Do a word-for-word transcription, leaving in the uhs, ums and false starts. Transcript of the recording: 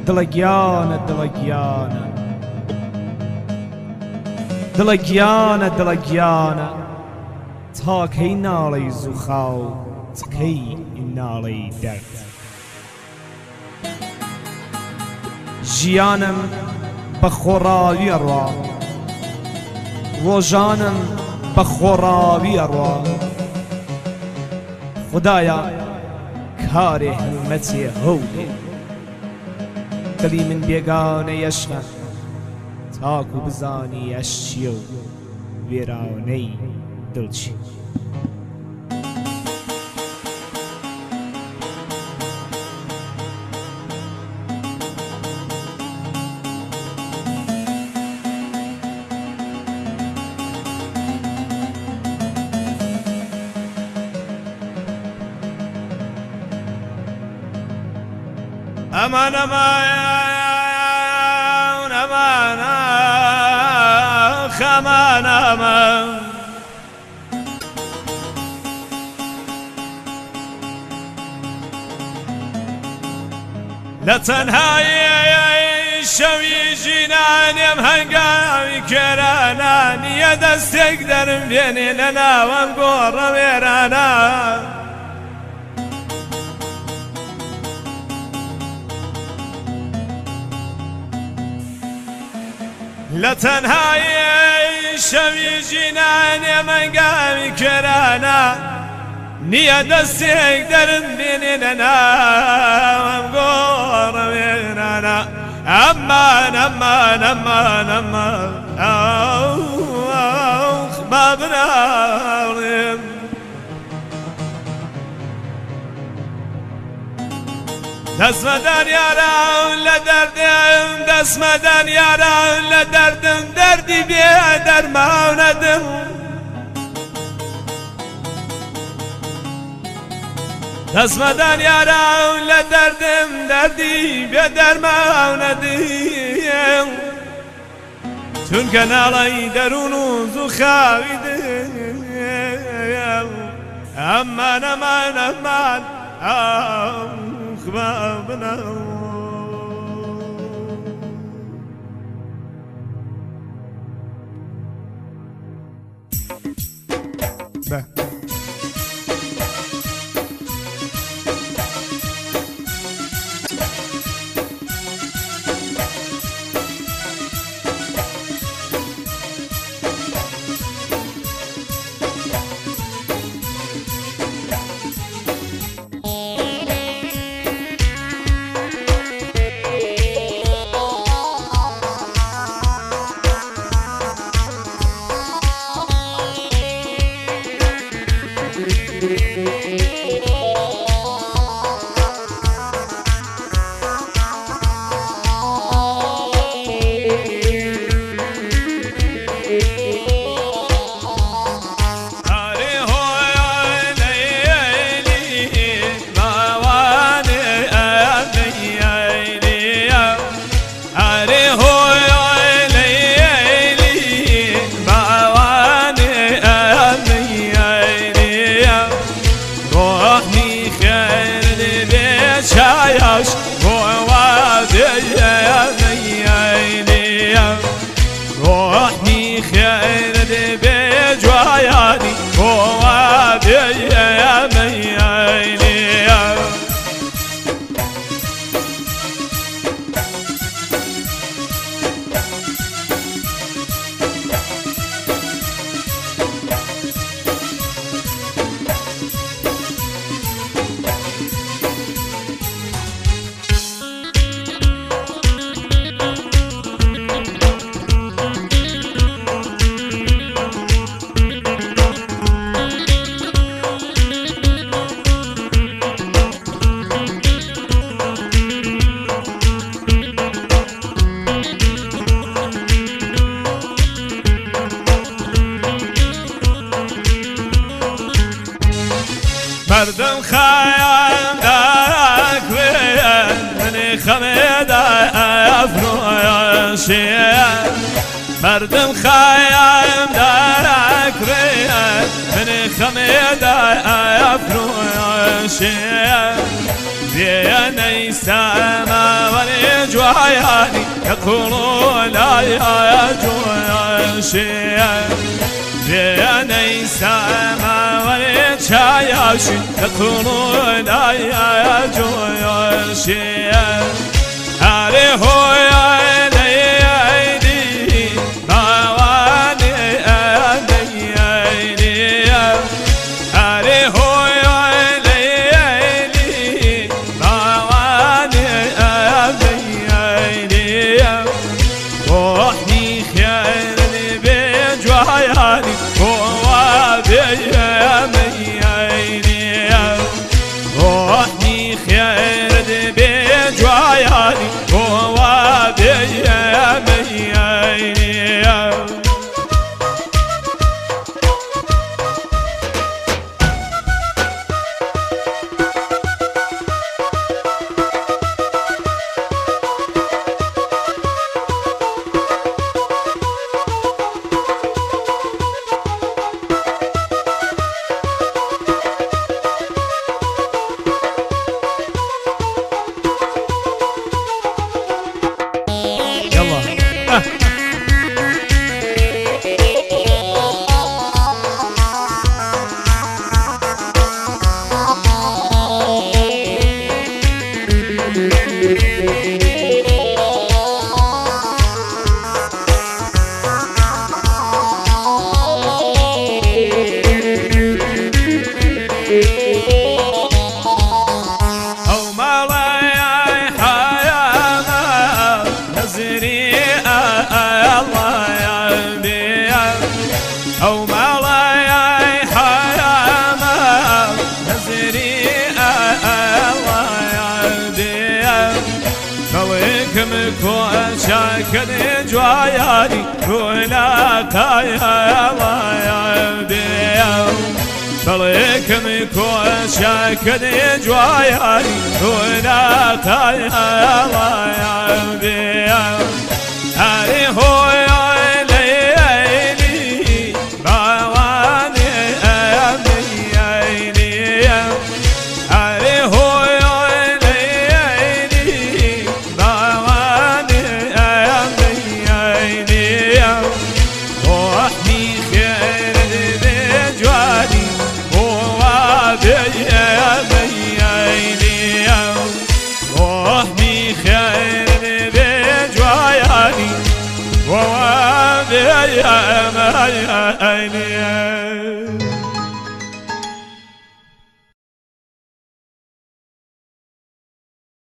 دڵەگیانە دڵەگیانە دڵەگیانە دڵەگیانە تاکەی ناڵەی زووخاو تکەی ناڵەی دەرد ژیانم بە خۆڕاوی ئەڕوا ڕۆژانم بە خۆڕاوی ئەڕوا خودایە کارێ هەمەتێ هەولێ دڵی من بێگانەی عەشقە تاکو بزانی ئەش چییە و وێرانەی دڵ چی أمان أمان أمان خمان أمان لتنهاي شوي جنانم هنقاوي كراناني يا دستك درم بيني لنا وانقور ويرانا لتنهاي شوي جناني منقاوي كرانا نيا دستك درم بيني لنا وانقور ويرانا أمان أمان أمان أمان أوه بابنا دست مدن یارم لدردم دست مدن یارم لدردم دردی بی درماندم دست مدن یارم لدردم دردی بی درماندم چون کنالای درونو زو خاویدم امان امان امان بابنا به روحني خير بجواياني ووادي يا مياني مردم خیام دارک وید منی خمید افروشی مردم خیام دارک وید منی خمید افروشی بیا نیستم ولی جو جوایانی يقولون لا يجوشي بيني سما ولتشايشي يقولون لا يجوشي عليه يا ليلي مواني ليلي عليه يا ليلي مواني ليلي وحني خير بجوياني هو بيميني وحني خير بجوياني هو بيميني أو مولاي حياما نزري الله يعدي فويكم كون شاكد جواياني ولا قايا الله يعدي فويكم كون شاكد جواياني ولا قايا الله يعدي هاري هو يا